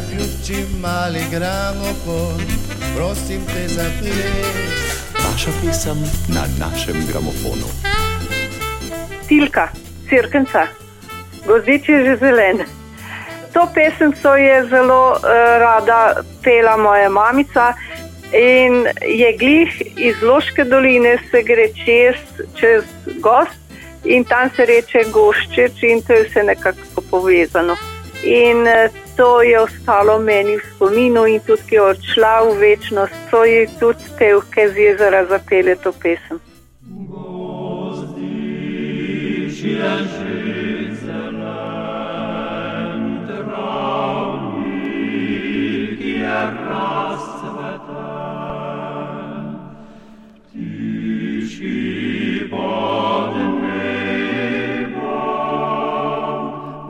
Zaključi mali gramofon, prosim te za ples. Vaša pesem na našem gramofonu. Tilka, Cirkenca, Gozdič je že zelen. To pesemco je zelo rada pela moja mamica in je glih iz Loške doline, se gre čez gost in tam se reče Goščeč in to je vse nekako povezano. In to je ostalo meni v spominu in tudi, ki je odšla v večnost, so ji tudi pevke z jezera zapele to pesem. Gozdič je že zelen, travnik je razcveten, tiški pod nebom,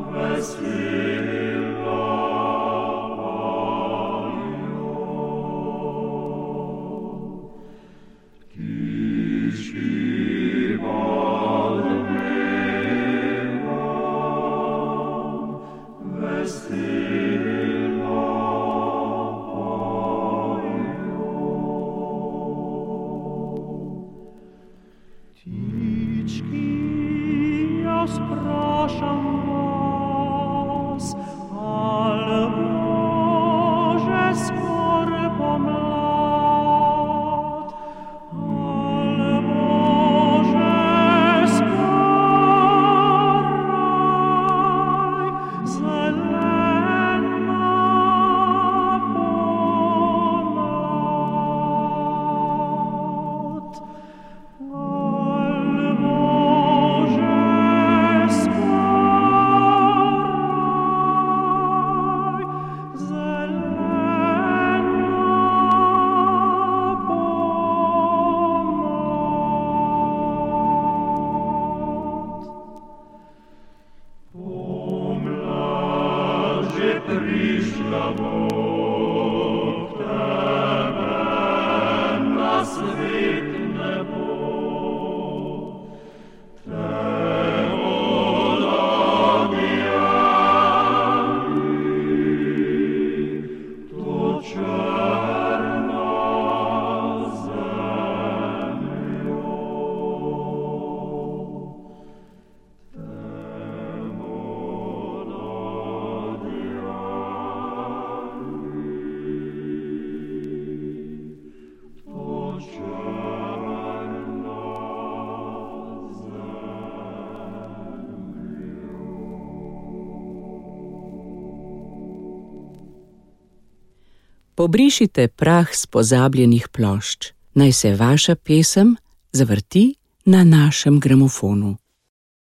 veselo pojo. Tiški pod nebom, veselo pojo. Ptički, jaz vprašam vas, ali bo že skoro pomlad, ali bo že skoraj zelena pomlad. Prišla bo k tebe, na svet ne bo. Te ododijali, to črno zemljo. Pobrišite prah s pozabljenih plošč. Naj se vaša pesem zavrti na našem gramofonu.